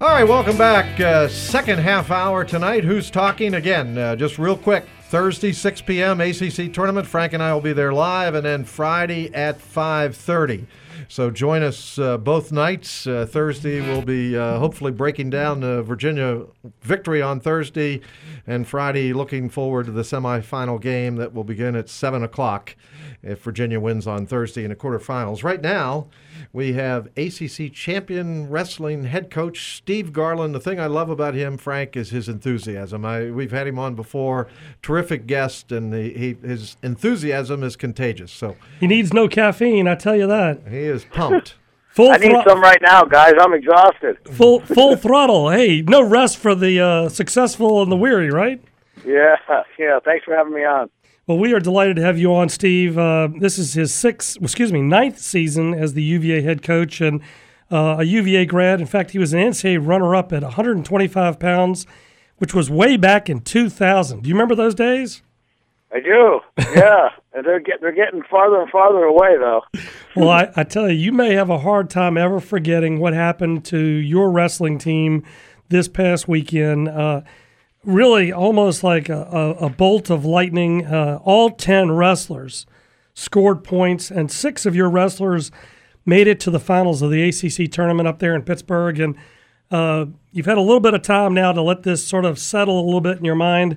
All right, welcome back. Second half hour tonight. Who's talking? Again, just real quick. Thursday, 6 p.m., ACC tournament. Frank and I will be there live, and then Friday at 5:30. So join us both nights. Thursday we'll be hopefully breaking down the Virginia victory on Thursday, and Friday looking forward to the semifinal game that will begin at 7 o'clock if Virginia wins on Thursday in the quarterfinals. Right now, we have ACC champion wrestling head coach Steve Garland. The thing I love about him, Frank, is his enthusiasm. We've had him on before. Terrific guest, and his enthusiasm is contagious. So he needs no caffeine, I tell you that. He is pumped. I need some right now, guys. I'm exhausted. Full throttle. Hey, no rest for the successful and the weary, right? Yeah. Thanks for having me on. Well, we are delighted to have you on, Steve. This is his ninth season as the UVA head coach and a UVA grad. In fact, he was an NCAA runner-up at 125 pounds, which was way back in 2000. Do you remember those days? I do, yeah. And they're getting farther and farther away, though. Well, I tell you, you may have a hard time ever forgetting what happened to your wrestling team this past weekend. Really almost like a bolt of lightning. All 10 wrestlers scored points, and 6 of your wrestlers made it to the finals of the ACC tournament up there in Pittsburgh. And you've had a little bit of time now to let this sort of settle a little bit in your mind.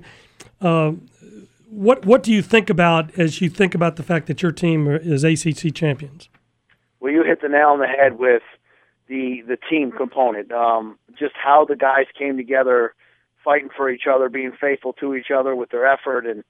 What do you think about as you think about the fact that your team is ACC champions? Well, you hit the nail on the head with the team component. Just how the guys came together, fighting for each other, being faithful to each other with their effort, and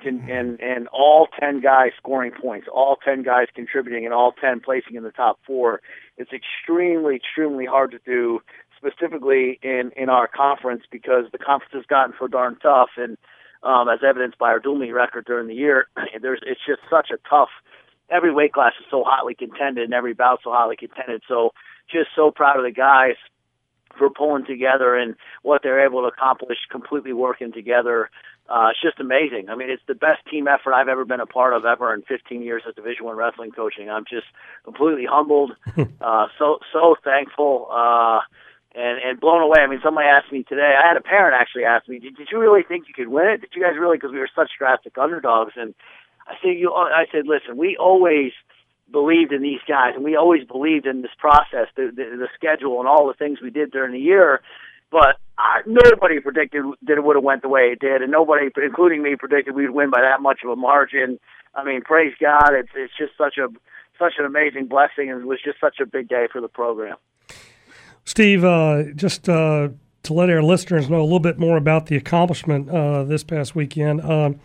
all 10 guys scoring points, all 10 guys contributing, and all 10 placing in the top 4. It's extremely hard to do, specifically in our conference, because the conference has gotten so darn tough, and as evidenced by our dual meet record during the year, it's just such a tough. Every weight class is so hotly contended, and every bout so hotly contended. So just so proud of the guys for pulling together and what they're able to accomplish, completely working together. It's just amazing. I mean, it's the best team effort I've ever been a part of ever in 15 years of Division I wrestling coaching. I'm just completely humbled, so thankful, and blown away. I mean, somebody asked me today, I had a parent actually ask me, did you really think you could win it? Did you guys really, because we were such drastic underdogs? And I said, listen, we always believed in these guys, and we always believed in this process, the schedule, and all the things we did during the year. But nobody predicted that it would have went the way it did, and nobody, including me, predicted we'd win by that much of a margin. I mean, praise God! It's just such an amazing blessing, and it was just such a big day for the program. Steve, just to let our listeners know a little bit more about the accomplishment this past weekend,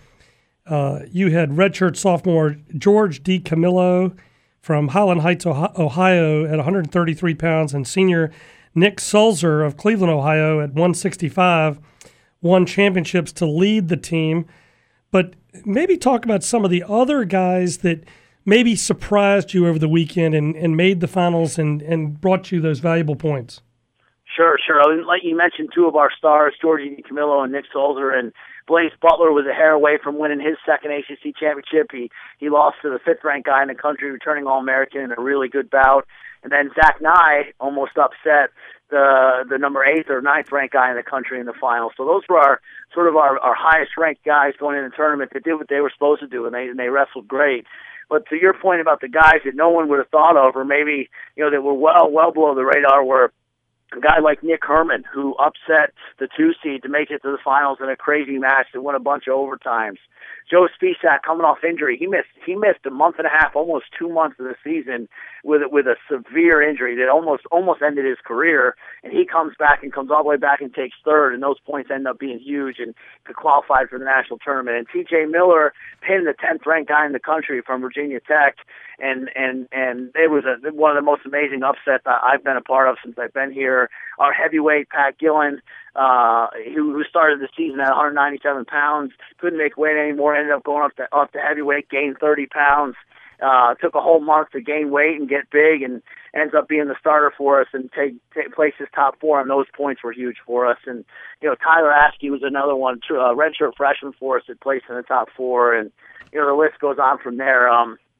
you had redshirt sophomore George DiCamillo from Highland Heights, Ohio at 133 pounds, and senior Nick Sulzer of Cleveland, Ohio at 165 won championships to lead the team. But maybe talk about some of the other guys that maybe surprised you over the weekend and made the finals and brought you those valuable points. Sure. Like you mentioned, 2 of our stars, Georgie DiCamillo and Nick Sulzer, and Blaze Butler was a hair away from winning his second ACC championship. He lost to the 5th-ranked guy in the country, returning All-American in a really good bout. And then Zach Nye almost upset the number 8th or 9th-ranked guy in the country in the final. So those were our highest-ranked guys going in the tournament that did what they were supposed to do, and they wrestled great. But to your point about the guys that no one would have thought of, or maybe that were well below the radar, were a guy like Nick Herman, who upset the 2 seed to make it to the finals in a crazy match that won a bunch of overtimes. Joe Spisak, coming off injury, he missed a month and a half, almost 2 months of the season with a severe injury that almost ended his career. And he comes back and comes all the way back and takes 3rd, and those points end up being huge and could qualify for the national tournament. And T.J. Miller pinned the 10th-ranked guy in the country from Virginia Tech, and it was one of the most amazing upsets I've been a part of since I've been here. Our heavyweight, Pat Gillen, who started the season at 197 pounds, couldn't make weight anymore, ended up going up to heavyweight, gained 30 pounds, took a whole month to gain weight and get big, and ends up being the starter for us and take places top 4, and those points were huge for us. And Tyler Askey was another one, redshirt freshman for us that placed in the top 4, and the list goes on from there.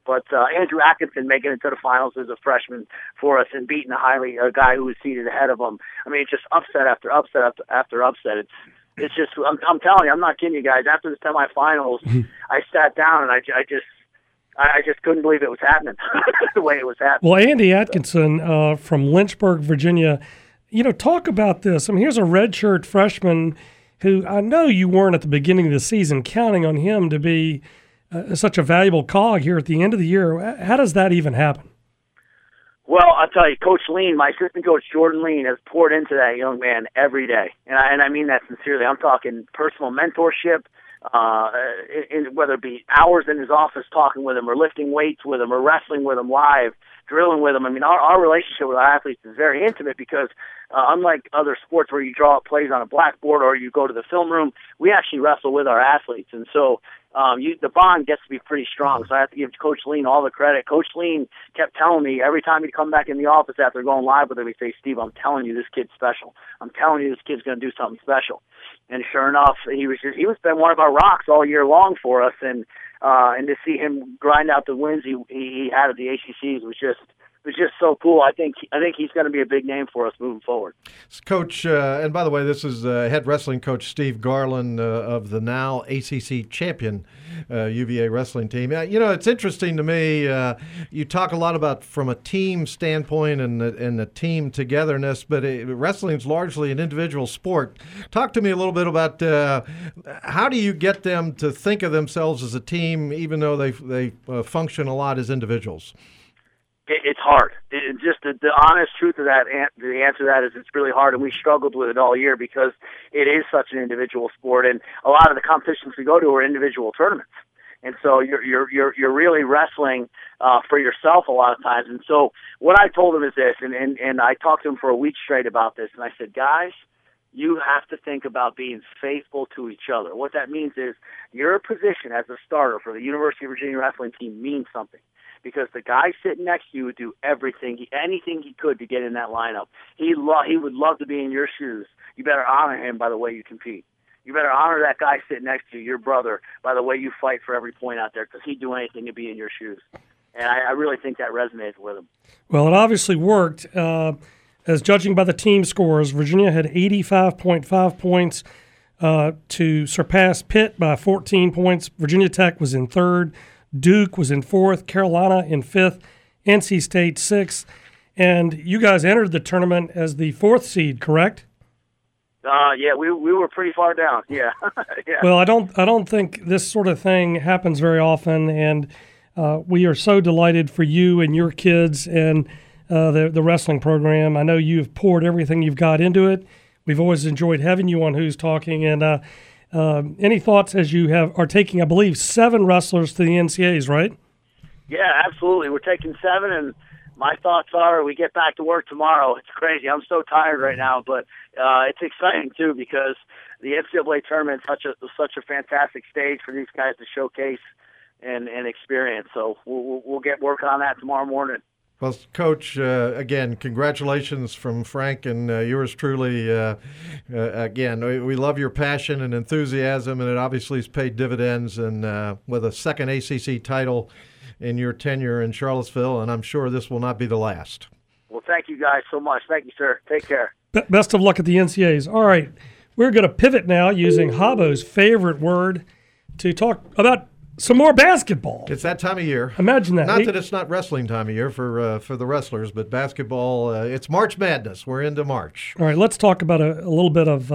But Andrew Atkinson making it to the finals as a freshman for us and beating a guy who was seated ahead of him. I mean, just upset after upset after upset. It's just, I'm telling you, I'm not kidding you guys. After the semifinals, I sat down and I just couldn't believe it was happening the way it was happening. Well, Andy Atkinson from Lynchburg, Virginia, talk about this. I mean, here's a redshirt freshman who I know you weren't at the beginning of the season counting on him to be such a valuable cog here at the end of the year. How does that even happen? Well, I'll tell you, Coach Lean, my assistant coach Jordan Lean, has poured into that young man every day, and I mean that sincerely. I'm talking personal mentorship, whether it be hours in his office talking with him, or lifting weights with him, or wrestling with him live, drilling with him. I mean, our relationship with our athletes is very intimate because unlike other sports where you draw up plays on a blackboard or you go to the film room, we actually wrestle with our athletes, and so the bond gets to be pretty strong. So I have to give Coach Lean all the credit. Coach Lean kept telling me every time he'd come back in the office after going live with him, he'd say, "Steve, I'm telling you, this kid's special. I'm telling you, this kid's going to do something special." And sure enough, he was been one of our rocks all year long for us, and to see him grind out the wins he had at the ACCs was just so cool. I think he's going to be a big name for us moving forward. Coach, and by the way, this is head wrestling coach Steve Garland of the now ACC champion UVA wrestling team. It's interesting to me. You talk a lot about from a team standpoint and the team togetherness, but wrestling's largely an individual sport. Talk to me a little bit about how do you get them to think of themselves as a team, even though they function a lot as individuals? It's hard. Just the honest truth of that, the answer to that is it's really hard, and we struggled with it all year because it is such an individual sport, and a lot of the competitions we go to are individual tournaments, and so you're really wrestling for yourself a lot of times. And so what I told them is this, and I talked to them for a week straight about this, and I said, guys, you have to think about being faithful to each other. What that means is your position as a starter for the University of Virginia wrestling team means something. Because the guy sitting next to you would do anything he could to get in that lineup. He would love to be in your shoes. You better honor him by the way you compete. You better honor that guy sitting next to you, your brother, by the way you fight for every point out there, because he'd do anything to be in your shoes. And I really think that resonates with him. Well, it obviously worked. As judging by the team scores, Virginia had 85.5 points to surpass Pitt by 14 points. Virginia Tech was in third. Duke was in fourth, Carolina in fifth, NC State sixth, and you guys entered the tournament as the fourth seed, correct? Yeah, we were pretty far down. Yeah. Yeah. Well, I don't think this sort of thing happens very often, and we are so delighted for you and your kids and the wrestling program. I know you've poured everything you've got into it. We've always enjoyed having you on Who's Talking, and any thoughts as you are taking, I believe, 7 wrestlers to the NCAAs, right? Yeah, absolutely. We're taking 7, and my thoughts are we get back to work tomorrow. It's crazy. I'm so tired right now, but it's exciting, too, because the NCAA tournament is such a fantastic stage for these guys to showcase and experience. So we'll get working on that tomorrow morning. Well, Coach, again, congratulations from Frank and yours truly. Again, we love your passion and enthusiasm, and it obviously has paid dividends. And with a second ACC title in your tenure in Charlottesville, and I'm sure this will not be the last. Well, thank you guys so much. Thank you, sir. Take care. Best of luck at the NCAAs. All right, we're going to pivot now using Habbo's favorite word to talk about some more basketball. It's that time of year. Imagine that. Not that it's not wrestling time of year for the wrestlers, but basketball, it's March Madness. We're into March. All right, let's talk about a little bit of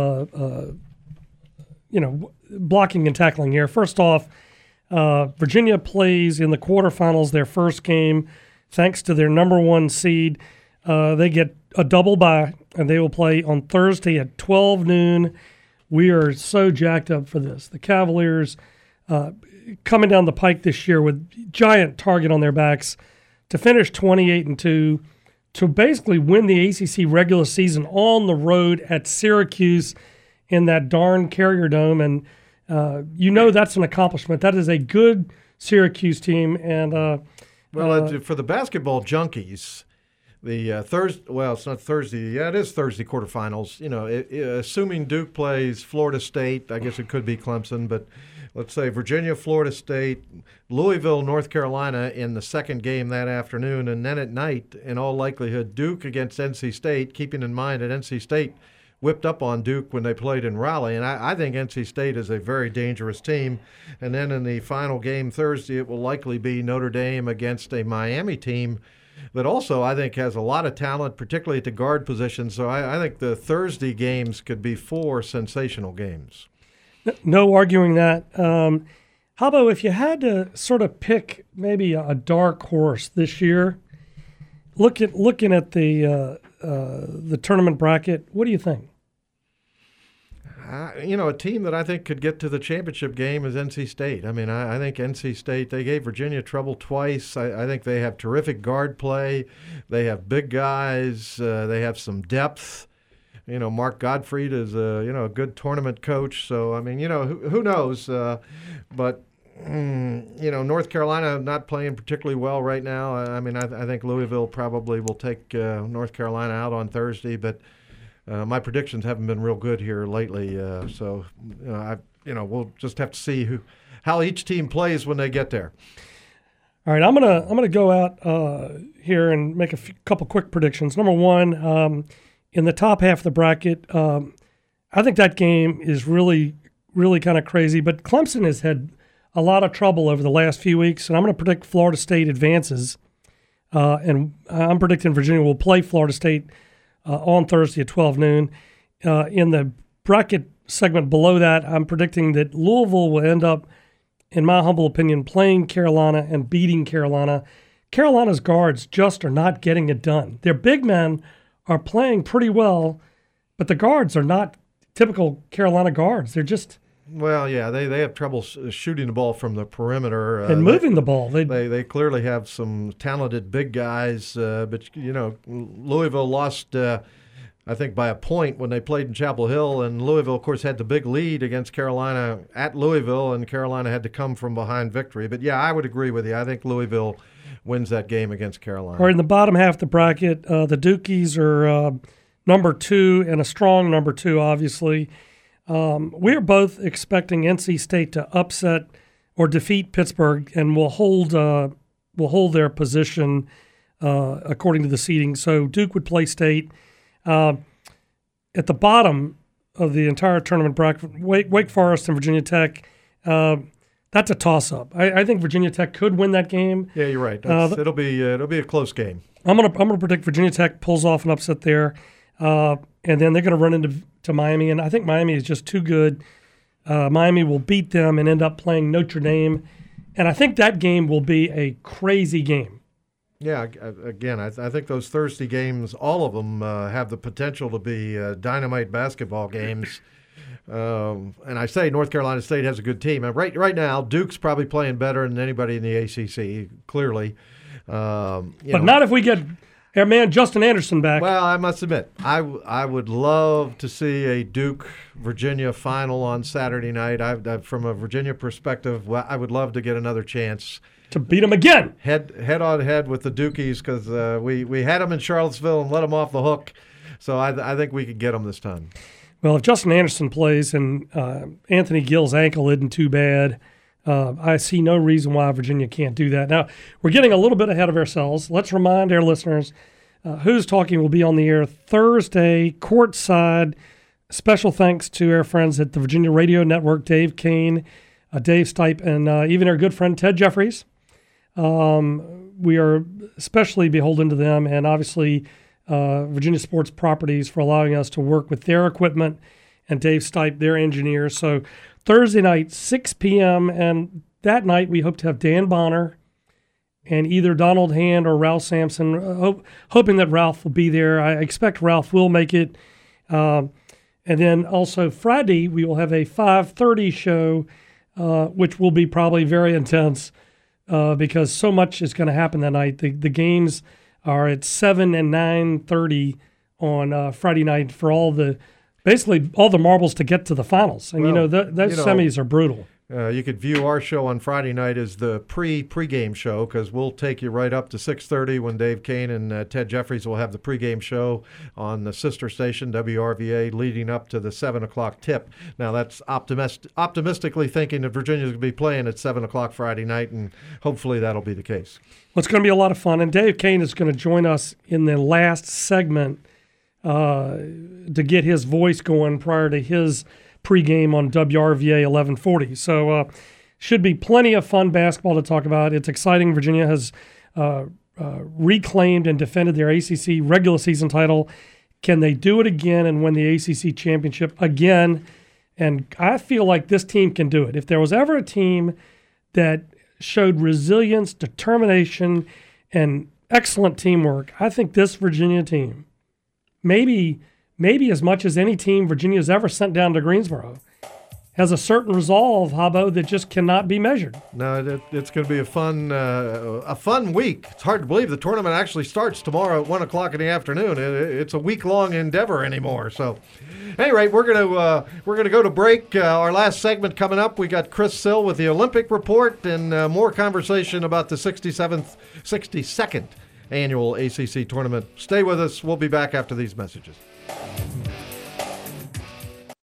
blocking and tackling here. First off, Virginia plays in the quarterfinals their first game thanks to their number 1 seed. They get a double bye, and they will play on Thursday at 12 noon. We are so jacked up for this. The Cavaliers coming down the pike this year with giant target on their backs to finish 28-2, to basically win the ACC regular season on the road at Syracuse in that darn Carrier Dome. And that's an accomplishment. That is a good Syracuse team. And for the basketball junkies, the Thursday. Well, it's not Thursday. Yeah, it is Thursday quarterfinals. Assuming Duke plays Florida State, I guess it could be Clemson, but let's say Virginia, Florida State, Louisville, North Carolina in the second game that afternoon, and then at night, in all likelihood, Duke against NC State. Keeping in mind that NC State whipped up on Duke when they played in Raleigh, and I think NC State is a very dangerous team. And then in the final game Thursday, it will likely be Notre Dame against a Miami team that also I think has a lot of talent, particularly at the guard position. So I think the Thursday games could be 4 sensational games. No arguing that. How about if you had to sort of pick maybe a dark horse this year, looking at the tournament bracket, what do you think? A team that I think could get to the championship game is NC State. I mean, I think NC State, they gave Virginia trouble twice. I think they have terrific guard play. They have big guys. They have some depth. Mark Gottfried is a good tournament coach. So, I mean, who knows? But North Carolina not playing particularly well right now. I mean, I think Louisville probably will take North Carolina out on Thursday, but my predictions haven't been real good here lately. So we'll just have to see how each team plays when they get there. All right, I'm gonna go out here and make a couple quick predictions. Number one, in the top half of the bracket, I think that game is really, really kind of crazy. But Clemson has had a lot of trouble over the last few weeks, and I'm going to predict Florida State advances. And I'm predicting Virginia will play Florida State on Thursday at 12 noon. In the bracket segment below that, I'm predicting that Louisville will end up, in my humble opinion, playing Carolina and beating Carolina. Carolina's guards just are not getting it done. Their big men are playing pretty well, but the guards are not typical Carolina guards. They're just... Well, yeah, they have trouble shooting the ball from the perimeter. And moving the ball. They clearly have some talented big guys, but, Louisville lost, I think, by a point when they played in Chapel Hill, and Louisville, of course, had the big lead against Carolina at Louisville, and Carolina had to come from behind victory. But, yeah, I would agree with you. I think Louisville wins that game against Carolina. All right, in the bottom half of the bracket, the Dukies are number 2 and a strong number 2, obviously. We're both expecting NC State to upset or defeat Pittsburgh, and will hold their position according to the seeding. So Duke would play State. At the bottom of the entire tournament bracket, Wake Forest and Virginia Tech. That's a toss-up. I think Virginia Tech could win that game. Yeah, you're right. It'll be a close game. I'm gonna predict Virginia Tech pulls off an upset there. And then they're going to run into Miami, and I think Miami is just too good. Miami will beat them and end up playing Notre Dame, and I think that game will be a crazy game. Yeah, again, I think those Thursday games, all of them have the potential to be dynamite basketball games. And I say North Carolina State has a good team. And right now, Duke's probably playing better than anybody in the ACC, clearly. But not if we get our man Justin Anderson back. Well, I must admit, I would love to see a Duke-Virginia final on Saturday night. From a Virginia perspective, I would love to get another chance to beat them again. Head on head with the Dukies, because we had them in Charlottesville and let them off the hook. So I think we could get them this time. Well, if Justin Anderson plays and Anthony Gill's ankle isn't too bad, I see no reason why Virginia can't do that. Now, we're getting a little bit ahead of ourselves. Let's remind our listeners Who's Talking will be on the air Thursday, courtside. Special thanks to our friends at the Virginia Radio Network, Dave Kane, Dave Stipe, and even our good friend Ted Jeffries. We are especially beholden to them, and obviously Virginia Sports Properties for allowing us to work with their equipment, and Dave Stipe, their engineer. So Thursday night, 6 p.m., and that night we hope to have Dan Bonner and either Donald Hand or Ralph Sampson, hoping that Ralph will be there. I expect Ralph will make it. And then also Friday, we will have a 5:30 show, which will be probably very intense because so much is going to happen that night. The games are at 7 and 9:30 on Friday night for basically all the marbles to get to the finals. And, those semis are brutal. You could view our show on Friday night as the pregame show because we'll take you right up to 6:30 when Dave Kane and Ted Jeffries will have the pregame show on the sister station, WRVA, leading up to the 7 o'clock tip. Now, that's optimistically thinking that Virginia's going to be playing at 7 o'clock Friday night, and hopefully that'll be the case. Well, it's going to be a lot of fun, and Dave Kane is going to join us in the last segment to get his voice going prior to his pregame on WRVA 1140. So should be plenty of fun basketball to talk about. It's exciting. Virginia has reclaimed and defended their ACC regular season title. Can they do it again and win the ACC championship again? And I feel like this team can do it. If there was ever a team that showed resilience, determination, and excellent teamwork, I think this Virginia team, maybe as much as any team Virginia's ever sent down to Greensboro, has a certain resolve, Habbo, that just cannot be measured. No, it's going to be a fun week. It's hard to believe the tournament actually starts tomorrow at 1 o'clock in the afternoon. It's a week-long endeavor anymore. So, at any rate, we're going to go to break. Our last segment coming up. We got Chris Sill with the Olympic Report and more conversation about the 62nd annual ACC tournament. Stay with us. We'll be back after these messages.